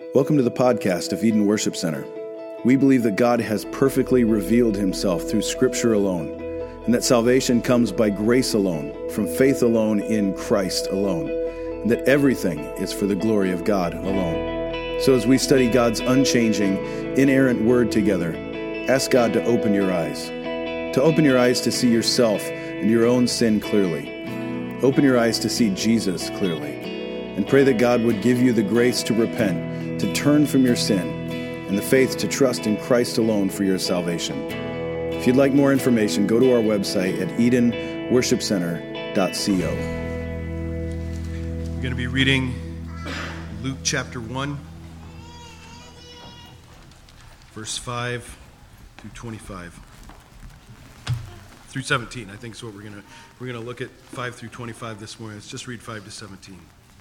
Welcome to the podcast of Eden Worship Center. We believe that God has perfectly revealed himself through Scripture alone, and that salvation comes by grace alone, from faith alone, in Christ alone, and that everything is for the glory of God alone. So as we study God's unchanging, inerrant Word together, ask God to open your eyes to see yourself and your own sin clearly. Open your eyes to see Jesus clearly, and pray that God would give you the grace to repent, to turn from your sin, and the faith to trust in Christ alone for your salvation. If you'd like more information, go to our website at edenworshipcenter.co. We're going to be reading Luke chapter 1, verse 5 through 25. Through 17, I think is what we're going to look at 5 through 25 this morning. Let's just read 5 to 17.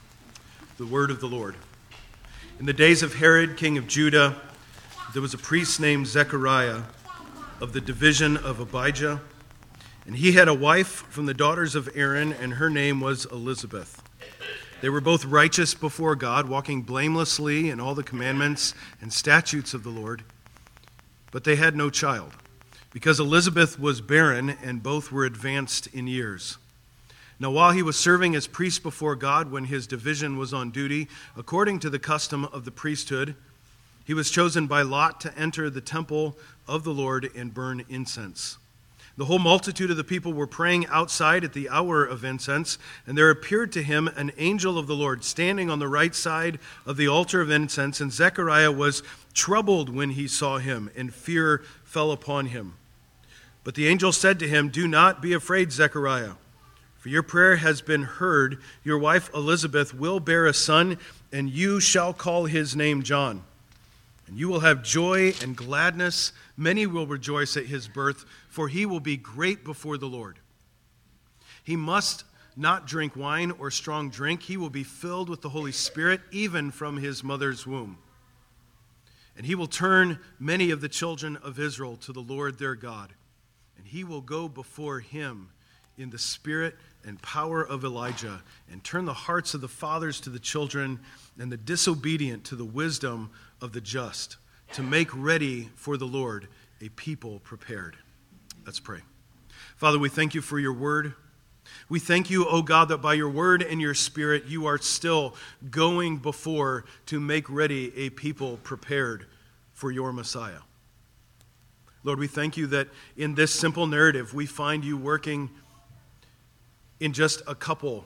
The word of the Lord. In the days of Herod, king of Judah, there was a priest named Zechariah of the division of Abijah, and he had a wife from the daughters of Aaron, and her name was Elizabeth. They were both righteous before God, walking blamelessly in all the commandments and statutes of the Lord, but they had no child, because Elizabeth was barren, and both were advanced in years. Now, while he was serving as priest before God when his division was on duty, according to the custom of the priesthood, he was chosen by lot to enter the temple of the Lord and burn incense. The whole multitude of the people were praying outside at the hour of incense, and there appeared to him an angel of the Lord standing on the right side of the altar of incense, and Zechariah was troubled when he saw him, and fear fell upon him. But the angel said to him, "Do not be afraid, Zechariah, for your prayer has been heard. Your wife Elizabeth will bear a son, and you shall call his name John. And you will have joy and gladness. Many will rejoice at his birth, for he will be great before the Lord. He must not drink wine or strong drink. He will be filled with the Holy Spirit, even from his mother's womb. And he will turn many of the children of Israel to the Lord their God. And he will go before him in the spirit and power of Elijah, and turn the hearts of the fathers to the children, and the disobedient to the wisdom of the just, to make ready for the Lord a people prepared." Let's pray. Father, we thank you for your word. We thank you, O God, that by your word and your spirit, you are still going before to make ready a people prepared for your Messiah. Lord, we thank you that in this simple narrative, we find you working in just a couple,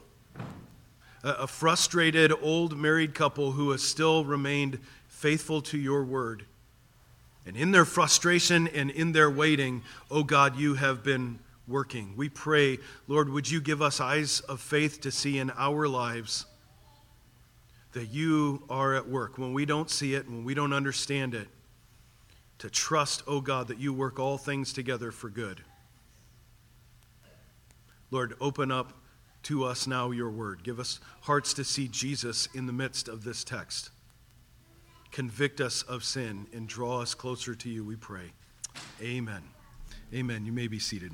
a frustrated old married couple who has still remained faithful to your word. And in their frustration and in their waiting, oh God, you have been working. We pray, Lord, would you give us eyes of faith to see in our lives that you are at work when we don't see it, when we don't understand it, to trust, oh God, that you work all things together for good. Lord, open up to us now your word. Give us hearts to see Jesus in the midst of this text. Convict us of sin and draw us closer to you, we pray. Amen. Amen. You may be seated.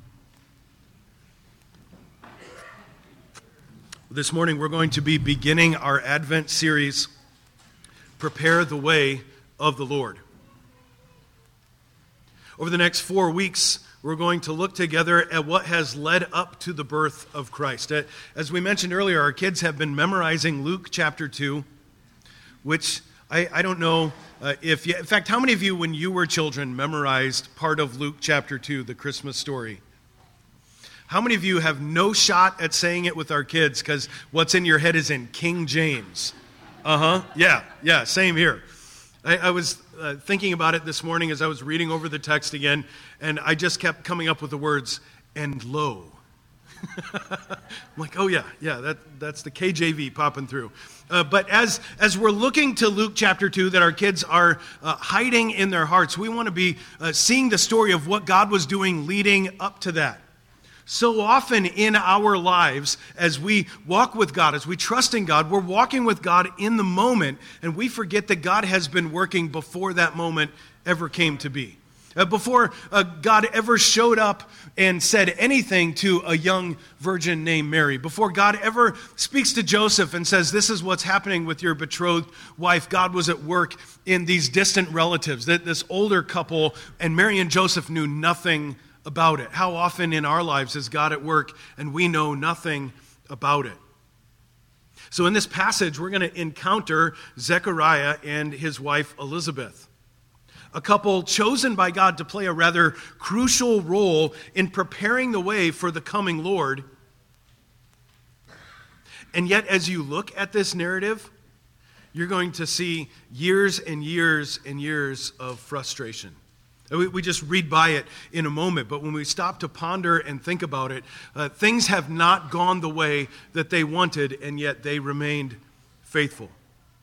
This morning we're going to be beginning our Advent series, Prepare the Way of the Lord. Over the next 4 weeks, we're going to look together at what has led up to the birth of Christ. As we mentioned earlier, our kids have been memorizing Luke chapter 2, which I don't know if you, in fact, how many of you, when you were children, memorized part of Luke chapter 2, the Christmas story? How many of you have no shot at saying it with our kids because what's in your head is in King James? Yeah, same here. I was thinking about it this morning as I was reading over the text again, and I just kept coming up with the words, "and lo." I'm like, oh yeah, that's the KJV popping through. But as we're looking to Luke chapter 2 that our kids are hiding in their hearts, we want to be seeing the story of what God was doing leading up to that. So often in our lives, as we walk with God, as we trust in God, we're walking with God in the moment, and we forget that God has been working before that moment ever came to be. Before God ever showed up and said anything to a young virgin named Mary, before God ever speaks to Joseph and says, this is what's happening with your betrothed wife, God was at work in these distant relatives, this older couple, and Mary and Joseph knew nothing about it. How often in our lives is God at work and we know nothing about it? So in this passage, we're going to encounter Zechariah and his wife Elizabeth, a couple chosen by God to play a rather crucial role in preparing the way for the coming Lord. And yet, as you look at this narrative, you're going to see years and years and years of frustration. We just read by it in a moment, but when we stop to ponder and think about it, things have not gone the way that they wanted, and yet they remained faithful.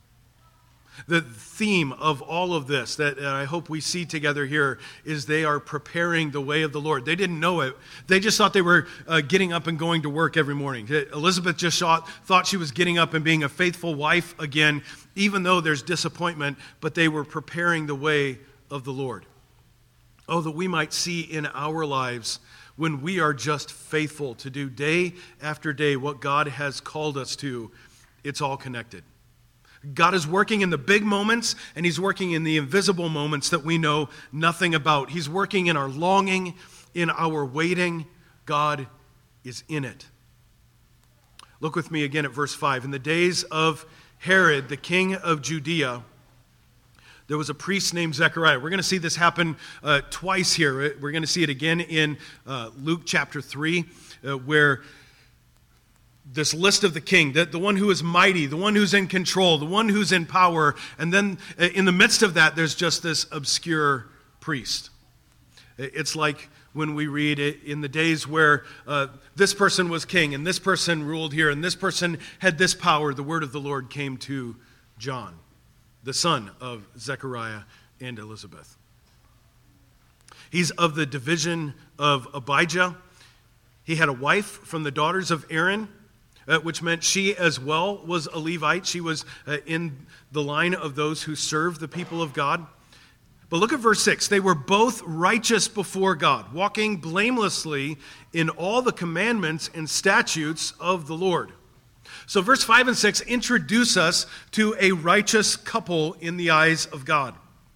The theme of all of this that I hope we see together here is they are preparing the way of the Lord. They didn't know it. They just thought they were getting up and going to work every morning. Elizabeth just thought she was getting up and being a faithful wife again, even though there's disappointment, but they were preparing the way of the Lord. Oh, that we might see in our lives when we are just faithful to do day after day what God has called us to, it's all connected. God is working in the big moments, and He's working in the invisible moments that we know nothing about. He's working in our longing, in our waiting. God is in it. Look with me again at verse 5. In the days of Herod, the king of Judea, there was a priest named Zechariah. We're going to see this happen twice here. We're going to see it again in Luke chapter 3, where this list of the king, the one who is mighty, the one who's in control, the one who's in power, and then in the midst of that, there's just this obscure priest. It's like when we read it in the days where this person was king, and this person ruled here, and this person had this power, the word of the Lord came to John, the son of Zechariah and Elizabeth. He's of the division of Abijah. He had a wife from the daughters of Aaron, which meant she as well was a Levite. She was in the line of those who serve the people of God. But look at verse 6. They were both righteous before God, walking blamelessly in all the commandments and statutes of the Lord. So verse 5 and 6 introduce us to a righteous couple in the eyes of God.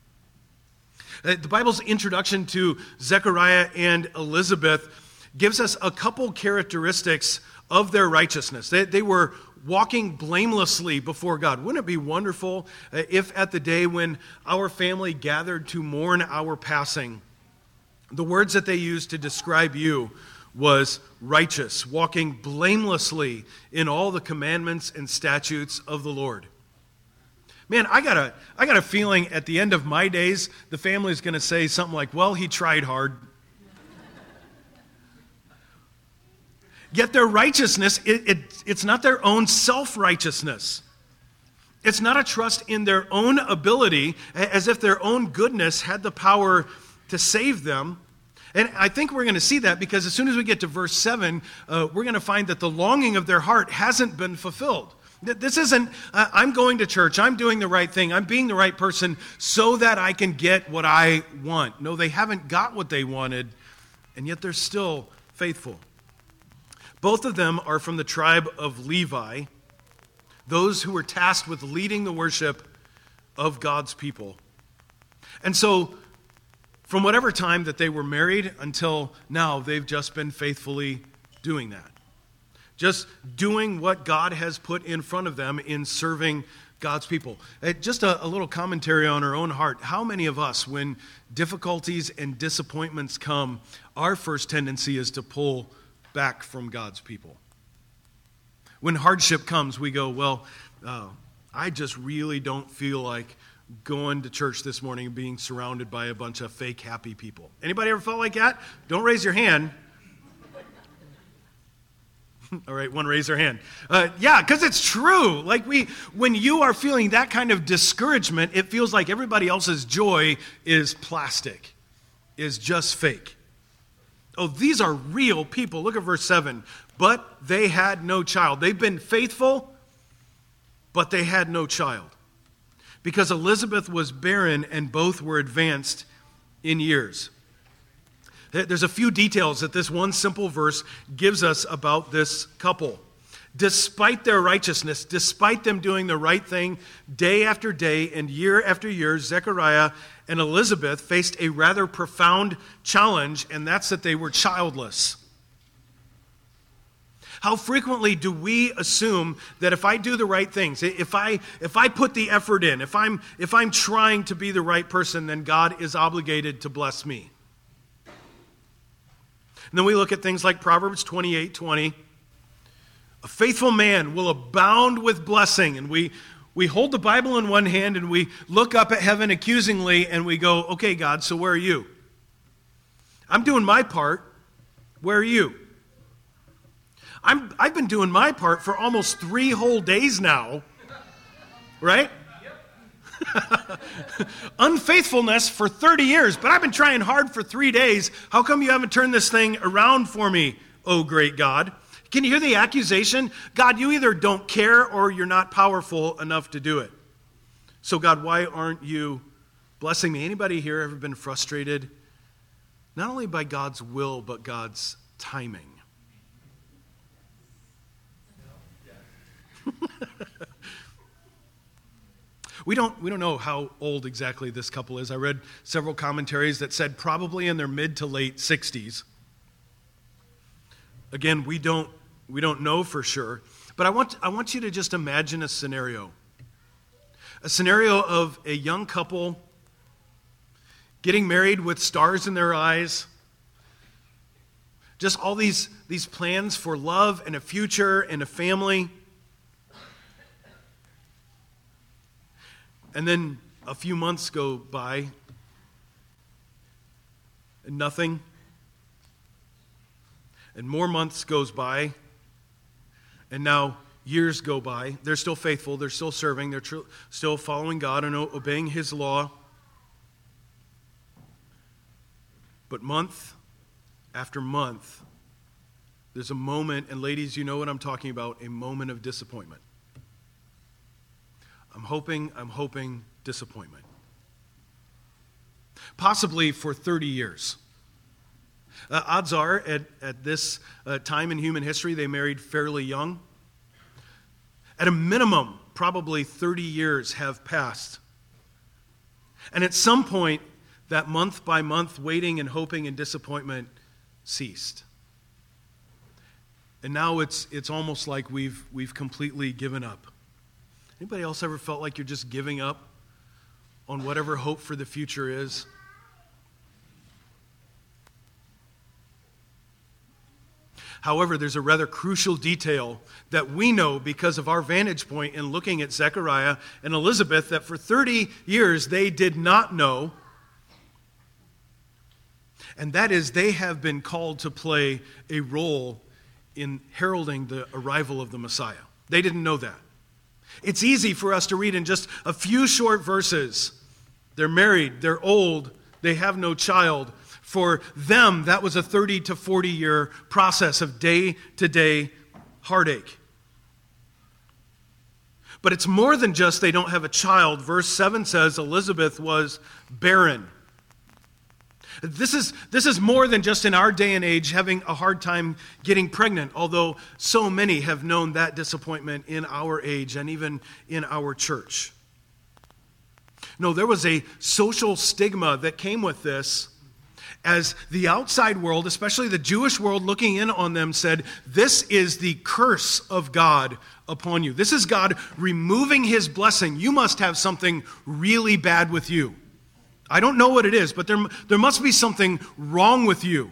The Bible's introduction to Zechariah and Elizabeth gives us a couple characteristics of their righteousness. They were walking blamelessly before God. Wouldn't it be wonderful if at the day when our family gathered to mourn our passing, the words that they used to describe you was righteous, walking blamelessly in all the commandments and statutes of the Lord. Man, I got a feeling at the end of my days, the family's going to say something like, well, he tried hard. Yet their righteousness, it's not their own self-righteousness. It's not a trust in their own ability, as if their own goodness had the power to save them. And I think we're going to see that because as soon as we get to verse 7, we're going to find that the longing of their heart hasn't been fulfilled. This isn't, I'm going to church, I'm doing the right thing, I'm being the right person so that I can get what I want. No, they haven't got what they wanted, and yet they're still faithful. Both of them are from the tribe of Levi, those who were tasked with leading the worship of God's people. And so, from whatever time that they were married until now, they've just been faithfully doing that. Just doing what God has put in front of them in serving God's people. Just a little commentary on our own heart. How many of us, when difficulties and disappointments come, our first tendency is to pull back from God's people? When hardship comes, we go, well, I just really don't feel like going to church this morning and being surrounded by a bunch of fake happy people. Anybody ever felt like that? Don't raise your hand. All right, one raise their hand. Yeah, because it's true. Like when you are feeling that kind of discouragement, it feels like everybody else's joy is plastic, is just fake. Oh, these are real people. Look at verse 7. But they had no child. They've been faithful, but they had no child. Because Elizabeth was barren and both were advanced in years. There's a few details that this one simple verse gives us about this couple. Despite their righteousness, despite them doing the right thing day after day and year after year, Zechariah and Elizabeth faced a rather profound challenge, and that's that they were childless. How frequently do we assume that if I do the right things, if I put the effort in, if I'm trying to be the right person, then God is obligated to bless me? And then we look at things like Proverbs 28:20. A faithful man will abound with blessing. And we hold the Bible in one hand and we look up at heaven accusingly and we go, okay, God, so where are you? I'm doing my part. Where are you? I've been doing my part for almost 3 whole days now. Right? Unfaithfulness for 30 years, but I've been trying hard for 3 days. How come you haven't turned this thing around for me, oh great God? Can you hear the accusation? God, you either don't care or you're not powerful enough to do it. So God, why aren't you blessing me? Anybody here ever been frustrated? Not only by God's will, but God's timing. We don't know how old exactly this couple is. I read several commentaries that said probably in their mid to late 60s. Again, we don't know for sure, but I want you to just imagine a scenario. A scenario of a young couple getting married with stars in their eyes. Just all these plans for love and a future and a family. And then a few months go by and nothing. And more months goes by. And now years go by. They're still faithful. They're still serving. They're still following God and obeying His law. But month after month, there's a moment, and ladies, you know what I'm talking about, a moment of disappointment. I'm hoping disappointment. Possibly for 30 years. Odds are, at this time in human history, they married fairly young. At a minimum, probably 30 years have passed. And at some point, that month by month waiting and hoping and disappointment ceased. And now it's almost like we've completely given up. Anybody else ever felt like you're just giving up on whatever hope for the future is? However, there's a rather crucial detail that we know because of our vantage point in looking at Zechariah and Elizabeth that for 30 years they did not know. And that is they have been called to play a role in heralding the arrival of the Messiah. They didn't know that. It's easy for us to read in just a few short verses. They're married, they're old, they have no child. For them, that was a 30 to 40 year process of day-to-day heartache. But it's more than just they don't have a child. Verse 7 says Elizabeth was barren. This is more than just in our day and age having a hard time getting pregnant, although so many have known that disappointment in our age and even in our church. No, there was a social stigma that came with this as the outside world, especially the Jewish world looking in on them, said, this is the curse of God upon you. This is God removing His blessing. You must have something really bad with you. I don't know what it is, but there must be something wrong with you.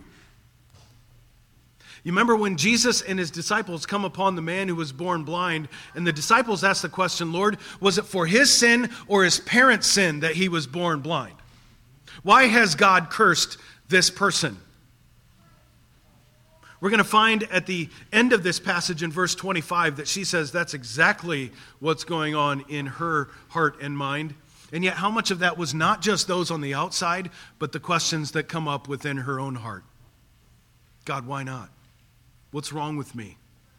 You remember when Jesus and His disciples come upon the man who was born blind, and the disciples asked the question, Lord, was it for his sin or his parents' sin that he was born blind? Why has God cursed this person? We're going to find at the end of this passage in verse 25 that she says that's exactly what's going on in her heart and mind. And yet how much of that was not just those on the outside, but the questions that come up within her own heart. God, why not? What's wrong with me?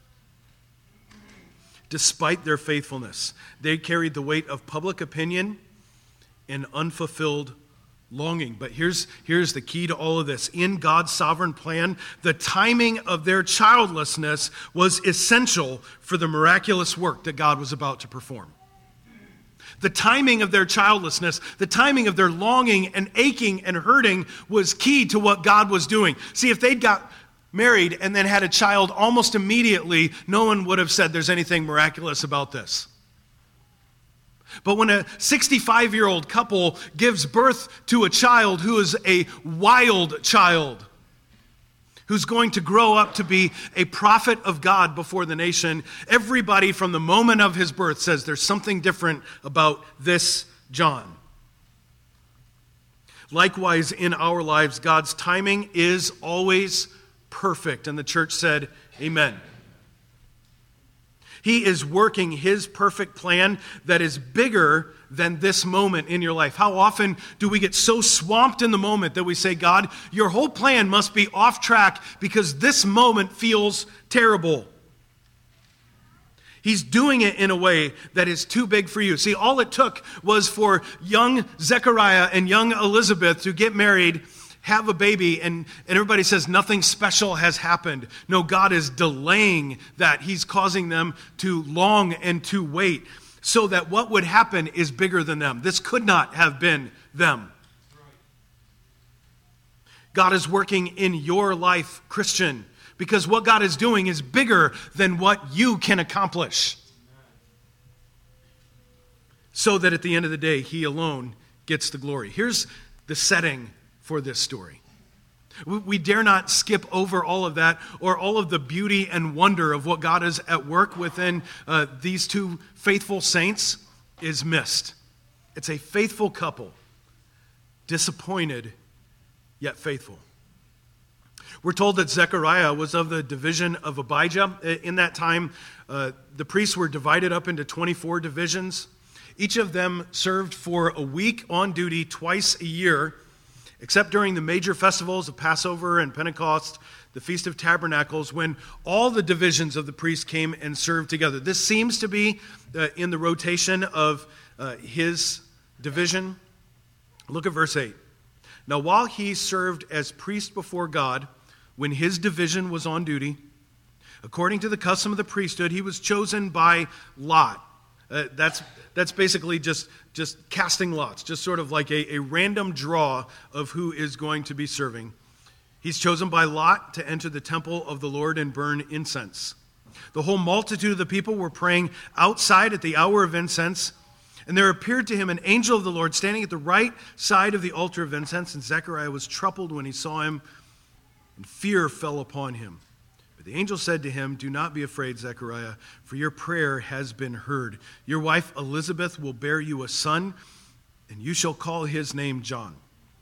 Despite their faithfulness, they carried the weight of public opinion and unfulfilled longing. But here's the key to all of this. In God's sovereign plan, the timing of their childlessness was essential for the miraculous work that God was about to perform. The timing of their childlessness, the timing of their longing and aching and hurting was key to what God was doing. See, if they'd got married and then had a child almost immediately, no one would have said there's anything miraculous about this. But when a 65-year-old couple gives birth to a child who is a wild child, who's going to grow up to be a prophet of God before the nation, everybody from the moment of his birth says there's something different about this John. Likewise, in our lives, God's timing is always perfect. And the church said, amen. He is working his perfect plan that is bigger than this moment in your life. How often do we get so swamped in the moment that we say, God, your whole plan must be off track because this moment feels terrible. He's doing it in a way that is too big for you. See, all it took was for young Zechariah and young Elizabeth to get married, have a baby, and everybody says nothing special has happened. No, God is delaying that. He's causing them to long and to wait so that what would happen is bigger than them. This could not have been them. God is working in your life, Christian, because what God is doing is bigger than what you can accomplish. So that at the end of the day, he alone gets the glory. Here's the setting for this story. We dare not skip over all of that or all of the beauty and wonder of what God is at work within these two faithful saints is missed. It's a faithful couple, disappointed yet faithful. We're told that Zechariah was of the division of Abijah. In that time, the priests were divided up into 24 divisions. Each of them served for a week on duty twice a year, except during the major festivals of Passover and Pentecost, the Feast of Tabernacles, when all the divisions of the priests came and served together. This seems to be in the rotation of his division. Look at verse 8. Now, while he served as priest before God, when his division was on duty, according to the custom of the priesthood, he was chosen by lot. That's basically just casting lots, just sort of like a random draw of who is going to be serving. He's chosen by lot to enter the temple of the Lord and burn incense. The whole multitude of the people were praying outside at the hour of incense, and there appeared to him an angel of the Lord standing at the right side of the altar of incense, and Zechariah was troubled when he saw him, and fear fell upon him. But the angel said to him, "Do not be afraid, Zechariah, for your prayer has been heard. Your wife Elizabeth will bear you a son, and you shall call his name John.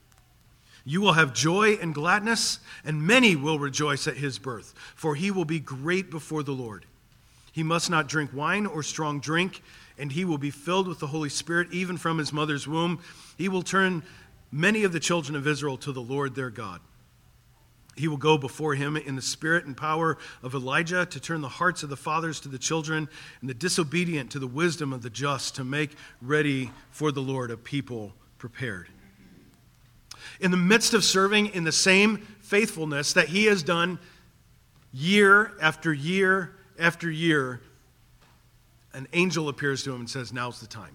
You will have joy and gladness, and many will rejoice at his birth, for he will be great before the Lord. He must not drink wine or strong drink, and he will be filled with the Holy Spirit even from his mother's womb. He will turn many of the children of Israel to the Lord their God. He will go before him in the spirit and power of Elijah to turn the hearts of the fathers to the children and the disobedient to the wisdom of the just, to make ready for the Lord a people prepared." In the midst of serving in the same faithfulness that he has done year after year after year, an angel appears to him and says, "Now's the time."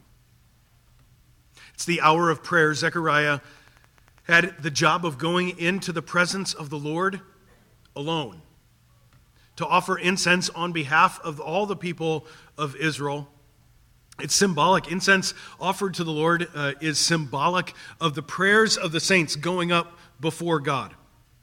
It's the hour of prayer. Zechariah had the job of going into the presence of the Lord alone to offer incense on behalf of all the people of Israel. It's symbolic. Incense offered to the Lord is symbolic of the prayers of the saints going up before God.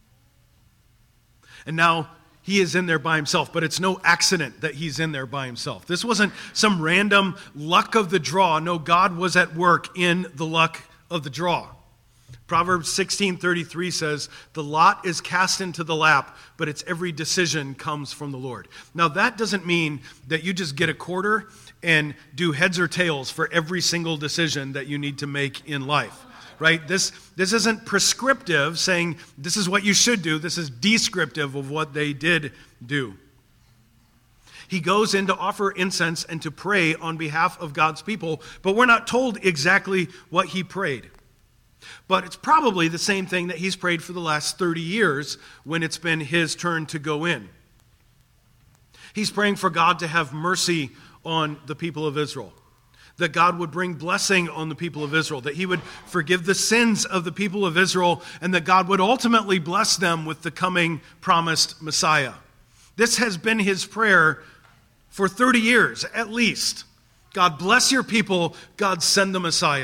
And now he is in there by himself, but it's no accident that he's in there by himself. This wasn't some random luck of the draw. No, God was at work in the luck of the draw. Proverbs 16:33 says, "The lot is cast into the lap, but its every decision comes from the Lord." Now, that doesn't mean that you just get a quarter and do heads or tails for every single decision that you need to make in life, right? This isn't prescriptive, saying this is what you should do. This is descriptive of what they did do. He goes in to offer incense and to pray on behalf of God's people, but we're not told exactly what he prayed. But it's probably the same thing that he's prayed for the last 30 years when it's been his turn to go in. He's praying for God to have mercy on the people of Israel, that God would bring blessing on the people of Israel, that he would forgive the sins of the people of Israel, and that God would ultimately bless them with the coming promised Messiah. This has been his prayer for 30 years at least. God bless your people, God send the Messiah.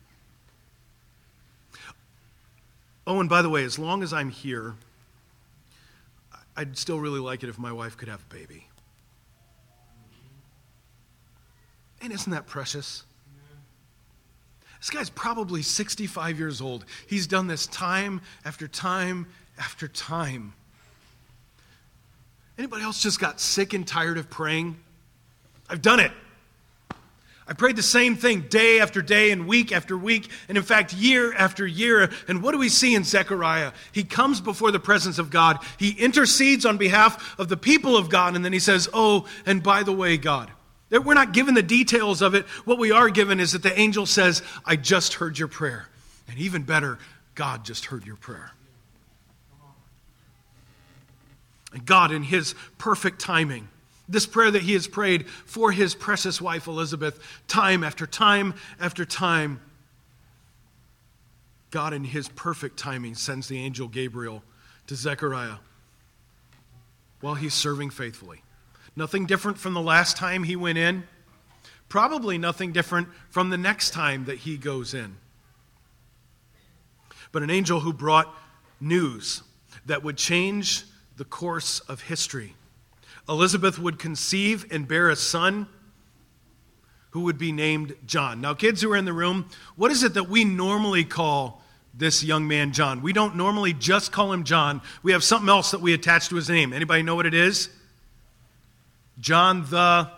Oh, and by the way, as long as I'm here, I'd still really like it if my wife could have a baby. And isn't that precious? This guy's probably 65 years old. He's done this time after time after time. Anybody else just got sick and tired of praying? I've done it. I prayed the same thing day after day and week after week, and in fact, year after year. And what do we see in Zechariah? He comes before the presence of God. He intercedes on behalf of the people of God, and then he says, oh, and by the way, God. We're not given the details of it. What we are given is that the angel says, I just heard your prayer. And even better, God just heard your prayer. And God, in his perfect timing, this prayer that he has prayed for his precious wife Elizabeth, time after time after time, God in his perfect timing sends the angel Gabriel to Zechariah while he's serving faithfully. Nothing different from the last time he went in. Probably nothing different from the next time that he goes in. But an angel who brought news that would change the course of history. Elizabeth would conceive and bear a son who would be named John. Now, kids who are in the room, what is it that we normally call this young man John? We don't normally just call him John. We have something else that we attach to his name. Anybody know what it is? John the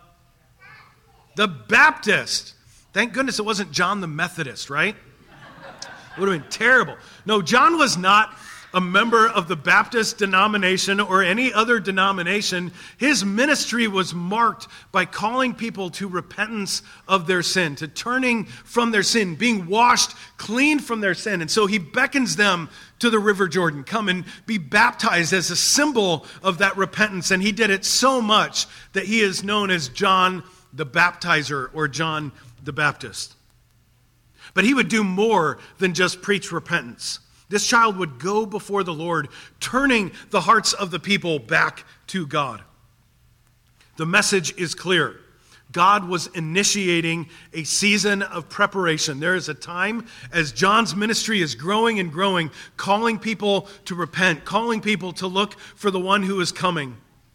Baptist. Thank goodness it wasn't John the Methodist, right? It would have been terrible. No, John was not a member of the Baptist denomination or any other denomination. His ministry was marked by calling people to repentance of their sin, to turning from their sin, being washed clean from their sin. And so he beckons them to the River Jordan. Come and be baptized as a symbol of that repentance. And he did it so much that he is known as John the Baptizer or John the Baptist. But he would do more than just preach repentance. This child would go before the Lord, turning the hearts of the people back to God. The message is clear. God was initiating a season of preparation. There is a time as John's ministry is growing and growing, calling people to repent, calling people to look for the one who is coming.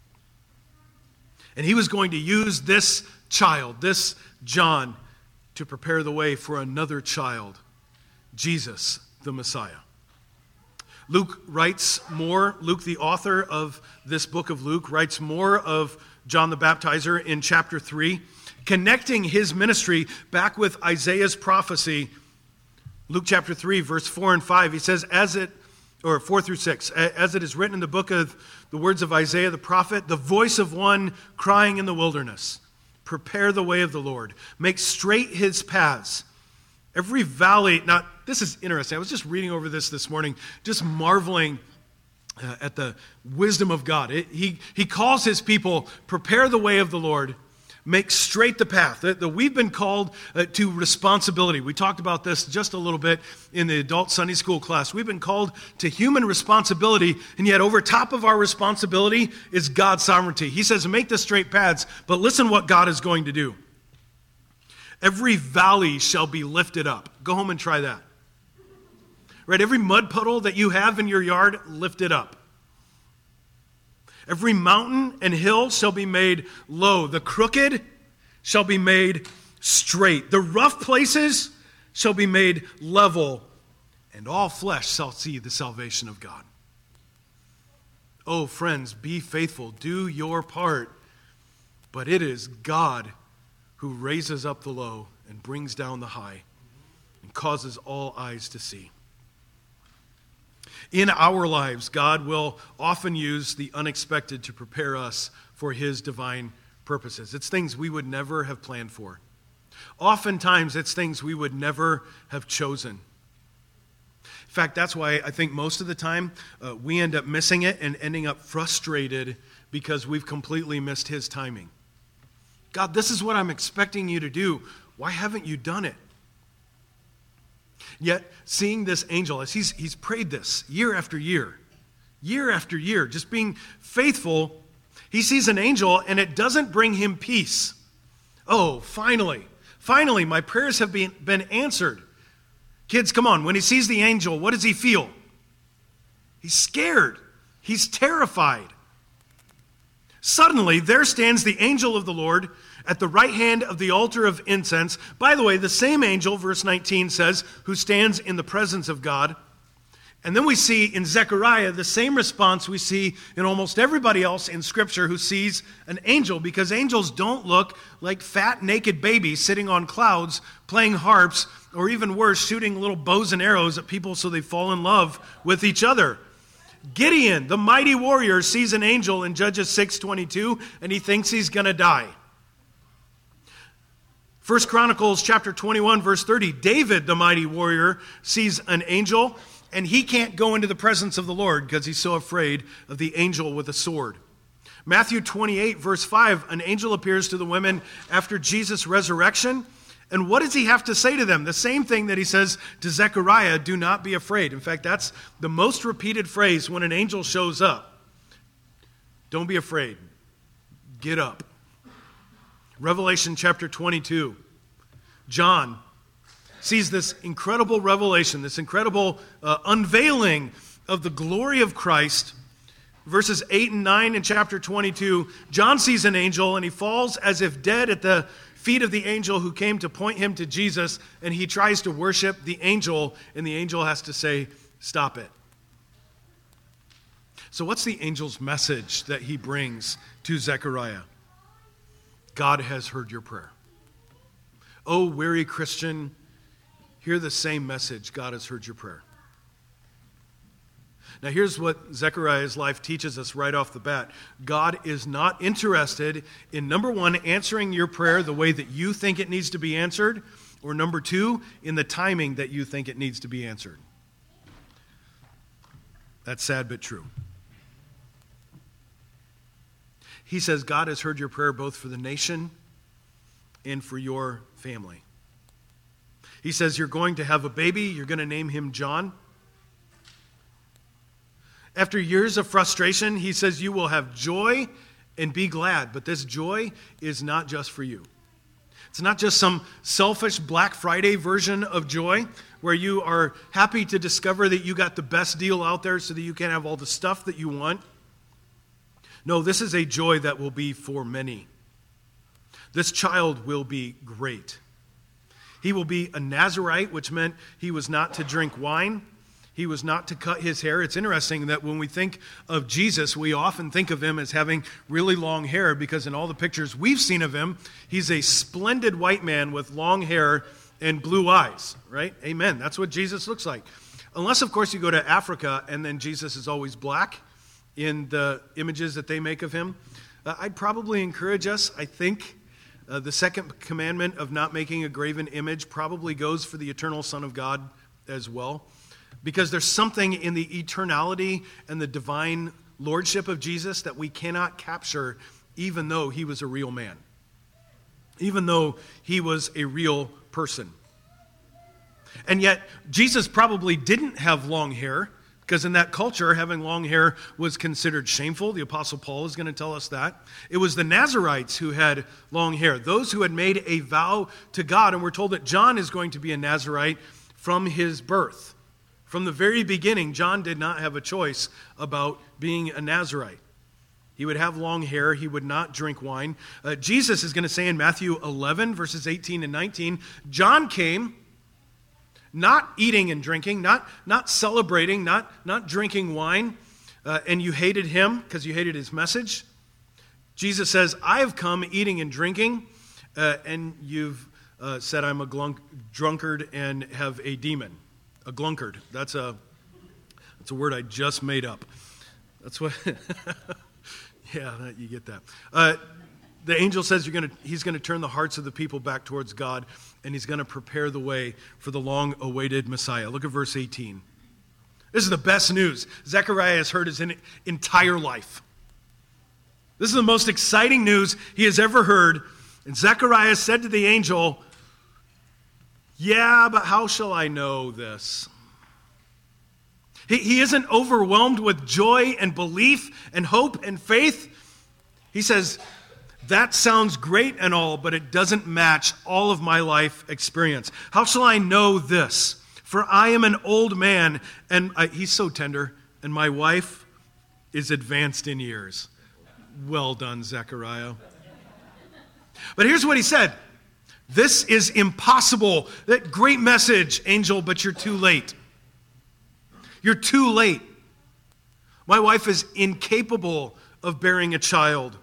And he was going to use this child, this John, to prepare the way for another child, Jesus, the Messiah. Luke writes more, Luke, the author of this book of Luke, writes more of John the Baptizer in chapter 3, connecting his ministry back with Isaiah's prophecy. Luke chapter 3, verse 4 and 5, he says, 4 through 6, as it is written in the book of the words of Isaiah the prophet, the voice of one crying in the wilderness, prepare the way of the Lord, make straight his paths. Every valley, now this is interesting. I was just reading over this morning, just marveling at the wisdom of God. He calls his people, prepare the way of the Lord, make straight the path. We've been called to responsibility. We talked about this just a little bit in the adult Sunday school class. We've been called to human responsibility, and yet over top of our responsibility is God's sovereignty. He says, make the straight paths, but listen what God is going to do. Every valley shall be lifted up. Go home and try that. Right? Every mud puddle that you have in your yard, lift it up. Every mountain and hill shall be made low. The crooked shall be made straight. The rough places shall be made level. And all flesh shall see the salvation of God. Oh, friends, be faithful. Do your part. But it is God who raises up the low and brings down the high and causes all eyes to see. In our lives, God will often use the unexpected to prepare us for his divine purposes. It's things we would never have planned for. Oftentimes, it's things we would never have chosen. fact, that's why I think most of the time we end up missing it and ending up frustrated because we've completely missed his timing. God, this is what I'm expecting you to do. Why haven't you done it? Yet, seeing this angel, as he's prayed this year after year, just being faithful, he sees an angel and it doesn't bring him peace. Oh, finally, my prayers have been answered. Kids, come on, when he sees the angel, what does he feel? He's scared. He's terrified. Suddenly, there stands the angel of the Lord at the right hand of the altar of incense. By the way, the same angel, verse 19 says, who stands in the presence of God. And then we see in Zechariah the same response we see in almost everybody else in Scripture who sees an angel, because angels don't look like fat, naked babies sitting on clouds, playing harps, or even worse, shooting little bows and arrows at people so they fall in love with each other. Gideon, the mighty warrior, sees an angel in Judges 6:22, and he thinks he's going to die. 1 Chronicles chapter 21, verse 30, David, the mighty warrior, sees an angel, and he can't go into the presence of the Lord because he's so afraid of the angel with a sword. Matthew 28, verse 5, an angel appears to the women after Jesus' resurrection. And what does he have to say to them? The same thing that he says to Zechariah, do not be afraid. In fact, that's the most repeated phrase when an angel shows up. Don't be afraid. Get up. Revelation chapter 22. John sees this incredible revelation, this incredible unveiling of the glory of Christ. Verses 8 and 9 in chapter 22, John sees an angel and he falls as if dead at the feet of the angel who came to point him to Jesus, and he tries to worship the angel, and the angel has to say, stop it. So what's the angel's message that he brings to Zechariah? God has heard your prayer. Oh, weary Christian, hear the same message. God has heard your prayer. Now here's what Zechariah's life teaches us right off the bat. God is not interested in, number one, answering your prayer the way that you think it needs to be answered, or number two, in the timing that you think it needs to be answered. That's sad but true. He says God has heard your prayer both for the nation and for your family. He says you're going to have a baby, you're going to name him John. After years of frustration, he says you will have joy and be glad. But this joy is not just for you. It's not just some selfish Black Friday version of joy where you are happy to discover that you got the best deal out there so that you can have all the stuff that you want. No, this is a joy that will be for many. This child will be great. He will be a Nazirite, which meant he was not to drink wine. He was not to cut his hair. It's interesting that when we think of Jesus, we often think of him as having really long hair, because in all the pictures we've seen of him, he's a splendid white man with long hair and blue eyes, right? Amen. That's what Jesus looks like. Unless, of course, you go to Africa and then Jesus is always black in the images that they make of him. I'd probably encourage us, I think, the second commandment of not making a graven image probably goes for the eternal Son of God as well. Because there's something in the eternality and the divine lordship of Jesus that we cannot capture, even though he was a real man. Even though he was a real person. And yet, Jesus probably didn't have long hair, because in that culture, having long hair was considered shameful. The Apostle Paul is going to tell us that. It was the Nazirites who had long hair, those who had made a vow to God. And we're told that John is going to be a Nazirite from his birth. From the very beginning, John did not have a choice about being a Nazirite. He would have long hair. He would not drink wine. Jesus is going to say in Matthew 11, verses 18 and 19, John came not eating and drinking, not celebrating, not drinking wine, and you hated him because you hated his message. Jesus says, I have come eating and drinking, and you've said I'm a drunkard and have a demon. A glunkard. That's a word I just made up. That's what. Yeah, you get that. The angel says he's going to turn the hearts of the people back towards God, and he's going to prepare the way for the long-awaited Messiah. Look at verse 18. This is the best news Zechariah has heard his entire life. This is the most exciting news he has ever heard. And Zechariah said to the angel, yeah, but how shall I know this? He isn't overwhelmed with joy and belief and hope and faith. He says, that sounds great and all, but it doesn't match all of my life experience. How shall I know this? For I am an old man, and he's so tender, and my wife is advanced in years. Well done, Zechariah. But here's what he said. This is impossible. That great message, angel, but you're too late. You're too late. My wife is incapable of bearing a child.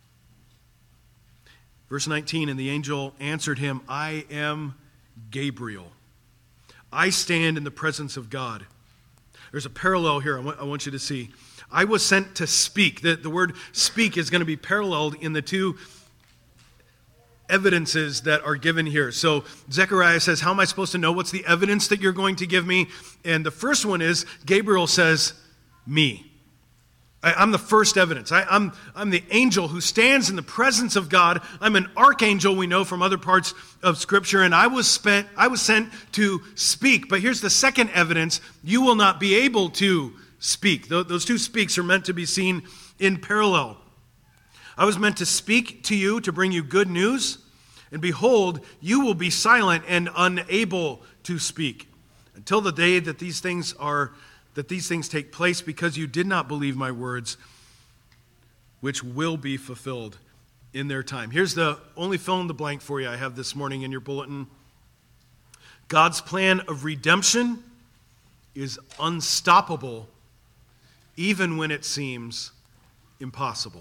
Verse 19, and the angel answered him, I am Gabriel. I stand in the presence of God. There's a parallel here I want you to see. I was sent to speak. The word speak is going to be paralleled in the two evidences that are given here. So Zechariah says, how am I supposed to know what's the evidence that you're going to give me? And the first one is, Gabriel says, me. I'm the first evidence. I'm the angel who stands in the presence of God. I'm an archangel, we know from other parts of Scripture, and I was sent to speak. But here's the second evidence. You will not be able to speak. Those two speaks are meant to be seen in parallel. I was meant to speak to you, to bring you good news, and behold, you will be silent and unable to speak until the day that these things take place, because you did not believe my words, which will be fulfilled in their time. Here's the only fill in the blank for you I have this morning in your bulletin. God's plan of redemption is unstoppable, even when it seems impossible.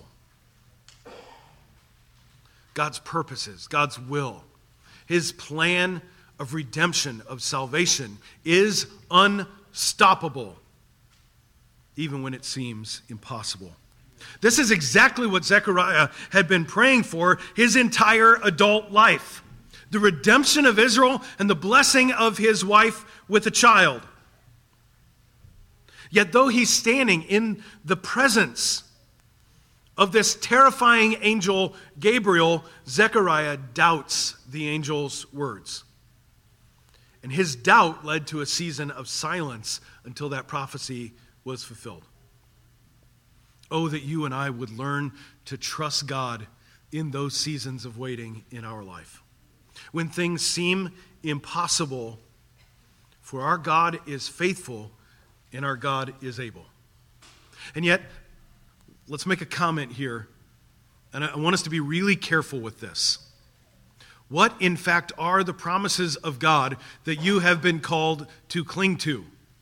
God's purposes, God's will, his plan of redemption, of salvation, is unstoppable, even when it seems impossible. This is exactly what Zechariah had been praying for his entire adult life. The redemption of Israel and the blessing of his wife with a child. Yet though he's standing in the presence of this terrifying angel Gabriel, Zechariah doubts the angel's words. And his doubt led to a season of silence until that prophecy was fulfilled. Oh, that you and I would learn to trust God in those seasons of waiting in our life. When things seem impossible, for our God is faithful and our God is able. And yet, let's make a comment here, and I want us to be really careful with this. What, in fact, are the promises of God that you have been called to cling to?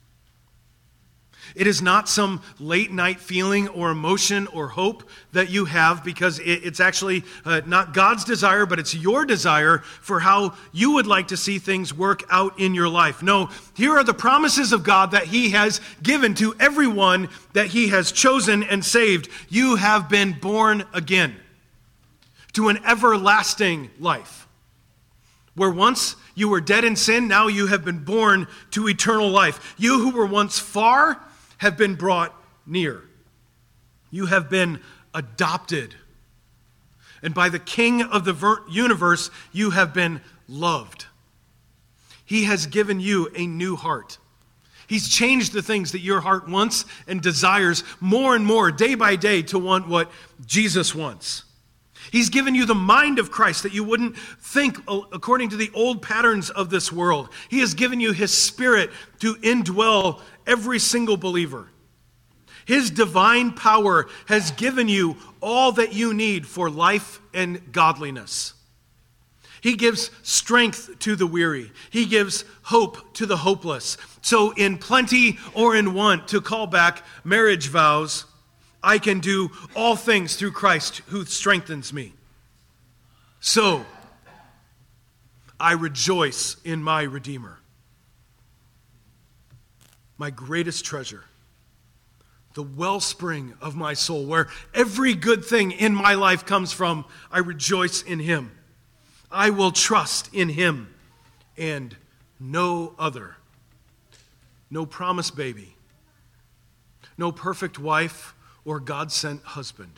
It is not some late night feeling or emotion or hope that you have, because it's actually not God's desire, but it's your desire for how you would like to see things work out in your life. No, here are the promises of God that he has given to everyone that he has chosen and saved. You have been born again to an everlasting life. Where once you were dead in sin, now you have been born to eternal life. You who were once far have been brought near. You have been adopted. And by the King of the universe, you have been loved. He has given you a new heart. He's changed the things that your heart wants and desires more and more, day by day, to want what Jesus wants. He's given you the mind of Christ, that you wouldn't think according to the old patterns of this world. He has given you his Spirit to indwell every single believer. His divine power has given you all that you need for life and godliness. He gives strength to the weary. He gives hope to the hopeless. So in plenty or in want, to call back marriage vows, I can do all things through Christ who strengthens me. So, I rejoice in my Redeemer, my greatest treasure, the wellspring of my soul, where every good thing in my life comes from. I rejoice in him. I will trust in him and no other. No promise baby, no perfect wife or God-sent husband.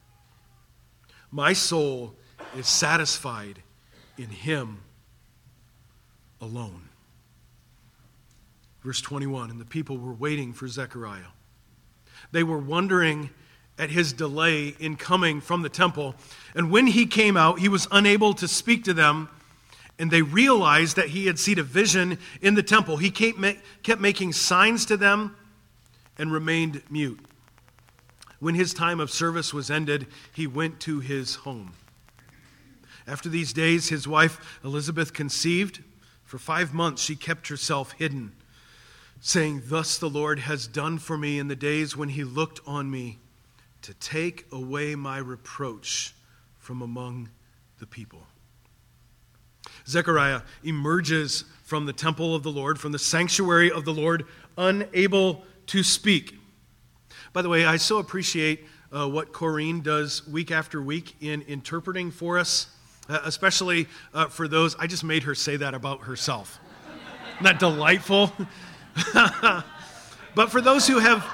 My soul is satisfied in him alone. Verse 21, and the people were waiting for Zechariah. They were wondering at his delay in coming from the temple. And when he came out, he was unable to speak to them. And they realized that he had seen a vision in the temple. He kept making signs to them and remained mute. When his time of service was ended, he went to his home. After these days, his wife Elizabeth conceived. For 5 months she kept herself hidden, saying, "Thus the Lord has done for me in the days when he looked on me to take away my reproach from among the people." Zechariah emerges from the temple of the Lord, from the sanctuary of the Lord, unable to speak. By the way, I so appreciate what Corrine does week after week in interpreting for us, especially for those. I just made her say that about herself. Isn't that delightful? But for those who have...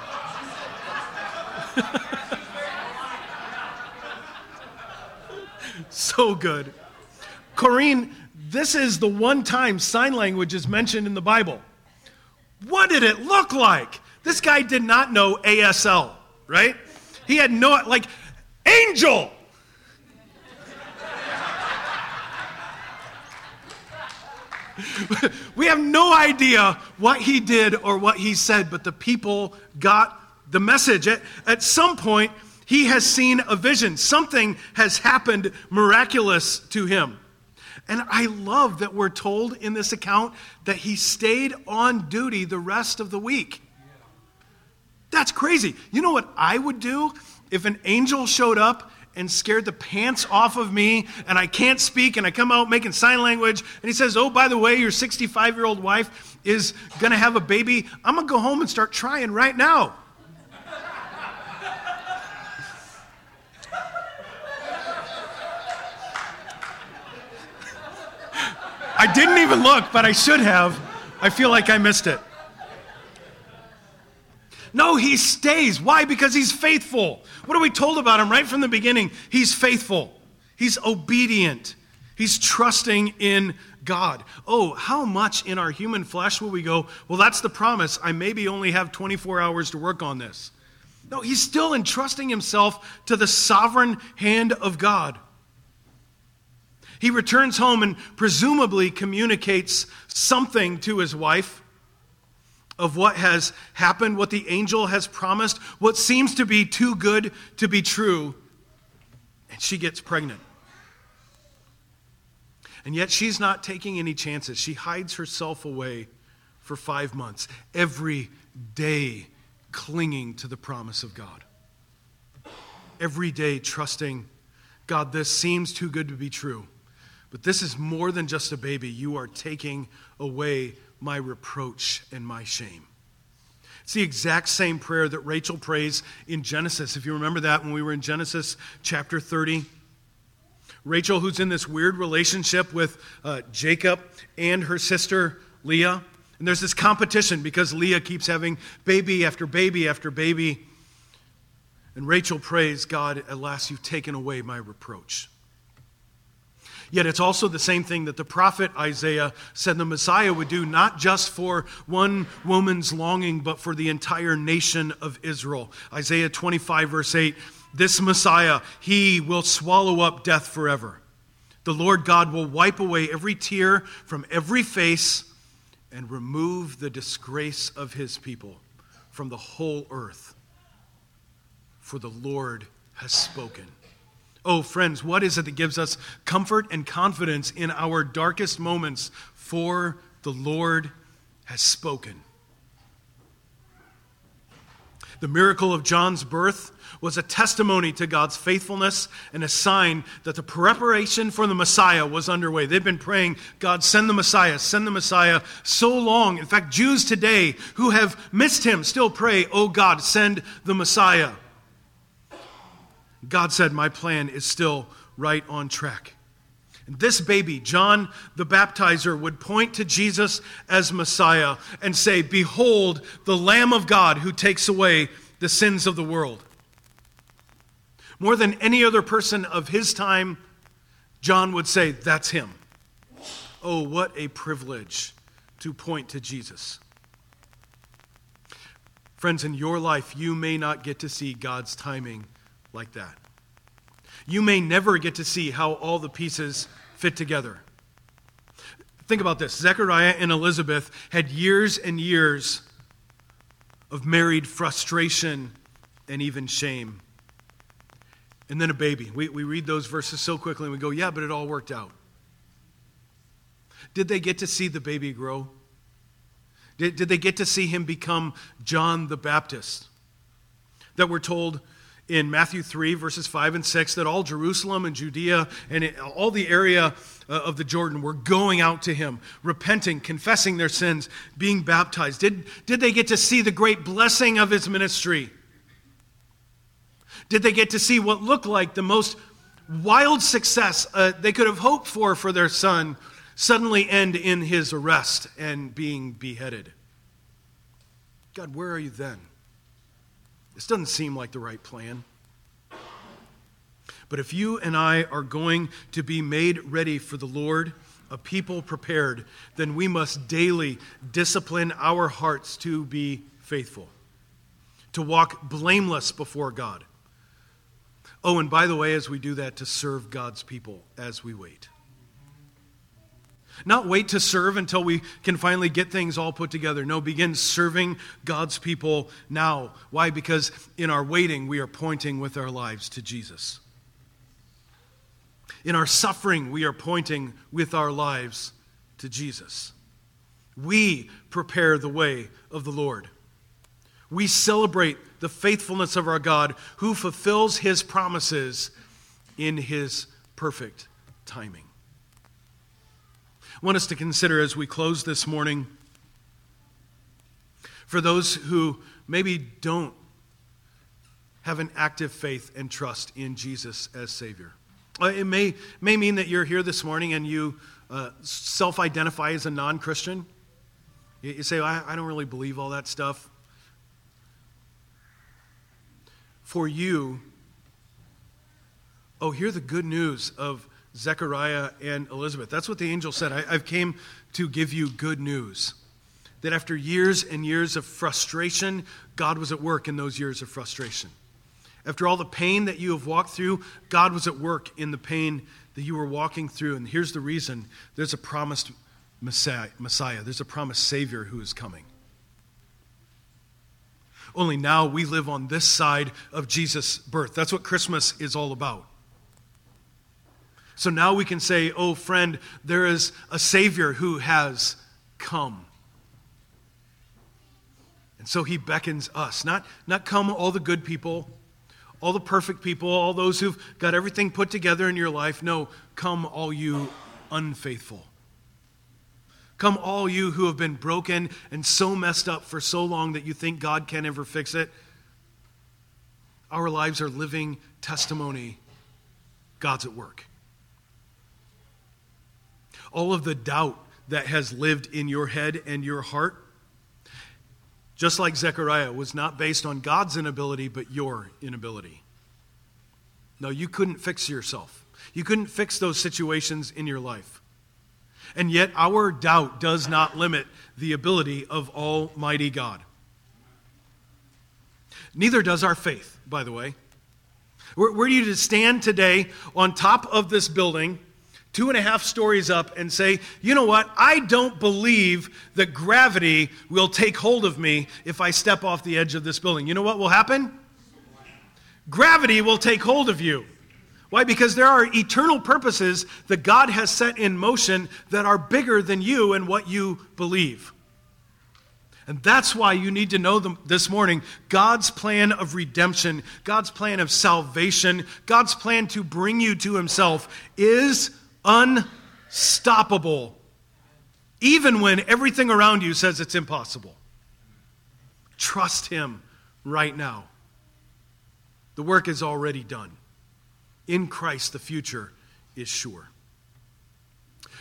So good. Corrine, this is the one time sign language is mentioned in the Bible. What did it look like? This guy did not know ASL, right? He had no, angel! We have no idea what he did or what he said, but the people got the message. At some point, he has seen a vision. Something has happened miraculous to him. And I love that we're told in this account that he stayed on duty the rest of the week. That's crazy. You know what I would do if an angel showed up and scared the pants off of me and I can't speak and I come out making sign language and he says, "Oh, by the way, your 65-year-old wife is going to have a baby." I'm going to go home and start trying right now. I didn't even look, but I should have. I feel like I missed it. No, he stays. Why? Because he's faithful. What are we told about him right from the beginning? He's faithful. He's obedient. He's trusting in God. Oh, how much in our human flesh will we go, "Well, that's the promise. I maybe only have 24 hours to work on this." No, he's still entrusting himself to the sovereign hand of God. He returns home and presumably communicates something to his wife of what has happened, what the angel has promised, what seems to be too good to be true, and she gets pregnant. And yet she's not taking any chances. She hides herself away for 5 months, every day clinging to the promise of God. Every day trusting, "God, this seems too good to be true, but this is more than just a baby. You are taking away my reproach and my shame." It's the exact same prayer that Rachel prays in Genesis. If you remember that when we were in Genesis chapter 30. Rachel, who's in this weird relationship with Jacob and her sister Leah. And there's this competition because Leah keeps having baby after baby after baby. And Rachel prays, "God, at last you've taken away my reproach." Yet it's also the same thing that the prophet Isaiah said the Messiah would do, not just for one woman's longing, but for the entire nation of Israel. Isaiah 25, verse 8, "This Messiah, he will swallow up death forever. The Lord God will wipe away every tear from every face and remove the disgrace of his people from the whole earth. For the Lord has spoken." Oh, friends, what is it that gives us comfort and confidence in our darkest moments? For the Lord has spoken. The miracle of John's birth was a testimony to God's faithfulness and a sign that the preparation for the Messiah was underway. They've been praying, "God, send the Messiah so long. In fact, Jews today who have missed him still pray, "Oh God, send the Messiah." God said, "My plan is still right on track." And this baby, John the Baptizer, would point to Jesus as Messiah and say, "Behold, the Lamb of God who takes away the sins of the world." More than any other person of his time, John would say, "That's him." Oh, what a privilege to point to Jesus. Friends, in your life, you may not get to see God's timing like that. You may never get to see how all the pieces fit together. Think about this. Zechariah and Elizabeth had years and years of married frustration and even shame. And then a baby. We read those verses so quickly and we go, yeah, but it all worked out. Did they get to see the baby grow? Did they get to see him become John the Baptist? That we're told in Matthew 3, verses 5 and 6, that all Jerusalem and Judea and all the area of the Jordan were going out to him, repenting, confessing their sins, being baptized. Did they get to see the great blessing of his ministry? Did they get to see what looked like the most wild success they could have hoped for their son suddenly end in his arrest and being beheaded? God, where are you then? This doesn't seem like the right plan. But if you and I are going to be made ready for the Lord, a people prepared, then we must daily discipline our hearts to be faithful, to walk blameless before God. Oh, and by the way, as we do that, to serve God's people as we wait. Not wait to serve until we can finally get things all put together. No, begin serving God's people now. Why? Because in our waiting, we are pointing with our lives to Jesus. In our suffering, we are pointing with our lives to Jesus. We prepare the way of the Lord. We celebrate the faithfulness of our God who fulfills his promises in his perfect timing. I want us to consider as we close this morning, for those who maybe don't have an active faith and trust in Jesus as Savior. It may mean that you're here this morning and you self-identify as a non-Christian. You say, I don't really believe all that stuff. For you, hear the good news of Zechariah and Elizabeth. That's what the angel said. I've came to give you good news. That after years and years of frustration, God was at work in those years of frustration. After all the pain that you have walked through, God was at work in the pain that you were walking through. And here's the reason. There's a promised Messiah. There's a promised Savior who is coming. Only now we live on this side of Jesus' birth. That's what Christmas is all about. So now we can say, oh friend, there is a Savior who has come. And so he beckons us. Not come all the good people, all the perfect people, all those who've got everything put together in your life. No, come all you unfaithful. Come all you who have been broken and so messed up for so long that you think God can't ever fix it. Our lives are living testimony. God's at work. All of the doubt that has lived in your head and your heart, just like Zechariah, was not based on God's inability, but your inability. No, you couldn't fix yourself. You couldn't fix those situations in your life. And yet our doubt does not limit the ability of Almighty God. Neither does our faith, by the way. Were you to stand today on top of this building, 2.5 stories up, and say, you know what, I don't believe that gravity will take hold of me if I step off the edge of this building. You know what will happen? Gravity will take hold of you. Why? Because there are eternal purposes that God has set in motion that are bigger than you and what you believe. And that's why you need to know this morning God's plan of redemption, God's plan of salvation, God's plan to bring you to himself is unstoppable, even when everything around you says it's impossible. Trust him right now. The work is already done. In Christ, the future is sure.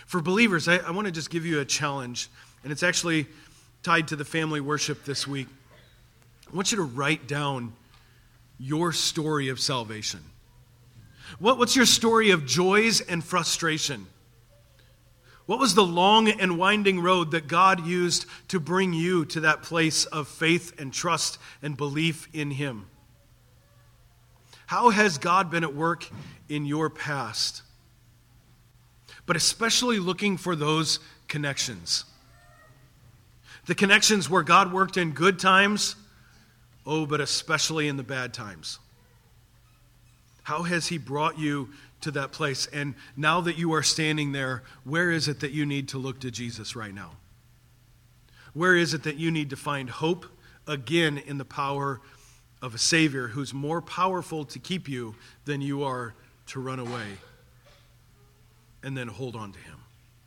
For believers, I want to just give you a challenge, and it's actually tied to the family worship this week. I want you to write down your story of salvation. What's your story of joys and frustration? What was the long and winding road that God used to bring you to that place of faith and trust and belief in Him? How has God been at work in your past? But especially looking for those connections. The connections where God worked in good times, but especially in the bad times. How has He brought you to that place? And now that you are standing there, where is it that you need to look to Jesus right now? Where is it that you need to find hope again in the power of a Savior who's more powerful to keep you than you are to run away and then hold on to Him?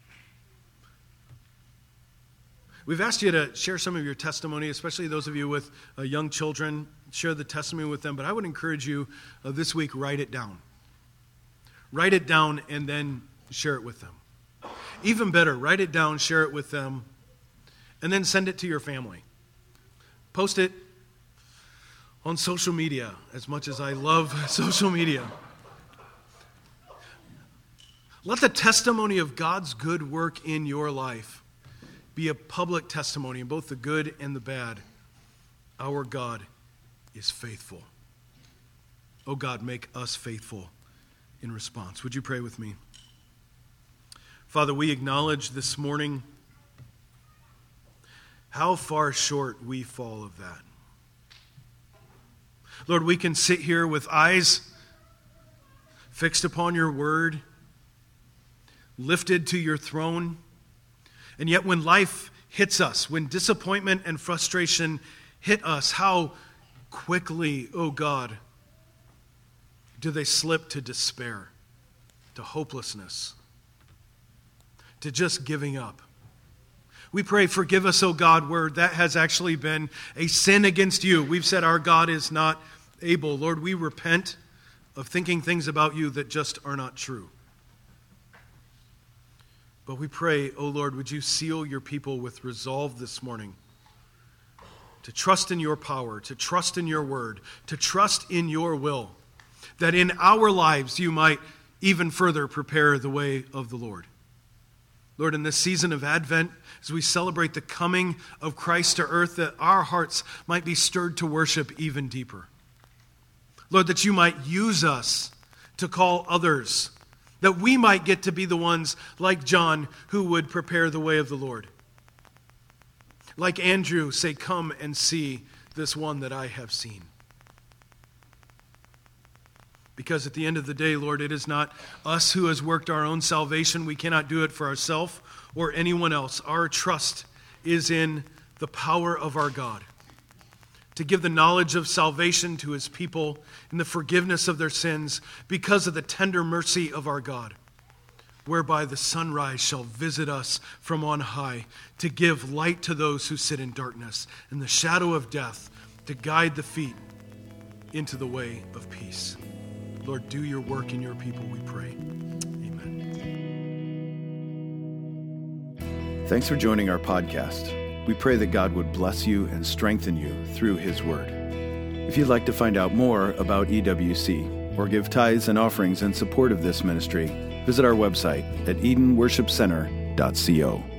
We've asked you to share some of your testimony, especially those of you with young children. Share the testimony with them. But I would encourage you this week, write it down. Write it down and then share it with them. Even better, write it down, share it with them, and then send it to your family. Post it on social media, as much as I love social media. Let the testimony of God's good work in your life be a public testimony in both the good and the bad. Our God is faithful. Oh God, make us faithful in response. Would you pray with me? Father, we acknowledge this morning how far short we fall of that. Lord, we can sit here with eyes fixed upon your word, lifted to your throne, and yet when life hits us, when disappointment and frustration hit us, how quickly, oh God, do they slip to despair, to hopelessness, to just giving up. We pray, forgive us, oh God, where that has actually been a sin against you. We've said our God is not able. Lord, we repent of thinking things about you that just are not true. But we pray, oh Lord, would you seal your people with resolve this morning to trust in your power, to trust in your word, to trust in your will, that in our lives you might even further prepare the way of the Lord. Lord, in this season of Advent, as we celebrate the coming of Christ to earth, that our hearts might be stirred to worship even deeper. Lord, that you might use us to call others, that we might get to be the ones like John who would prepare the way of the Lord. Like Andrew, say, come and see this one that I have seen. Because at the end of the day, Lord, it is not us who has worked our own salvation. We cannot do it for ourselves or anyone else. Our trust is in the power of our God to give the knowledge of salvation to his people and the forgiveness of their sins because of the tender mercy of our God, whereby the sunrise shall visit us from on high to give light to those who sit in darkness and the shadow of death, to guide the feet into the way of peace. Lord, do your work in your people, we pray. Amen. Thanks for joining our podcast. We pray that God would bless you and strengthen you through his word. If you'd like to find out more about EWC or give tithes and offerings in support of this ministry, visit our website at EdenWorshipCenter.co.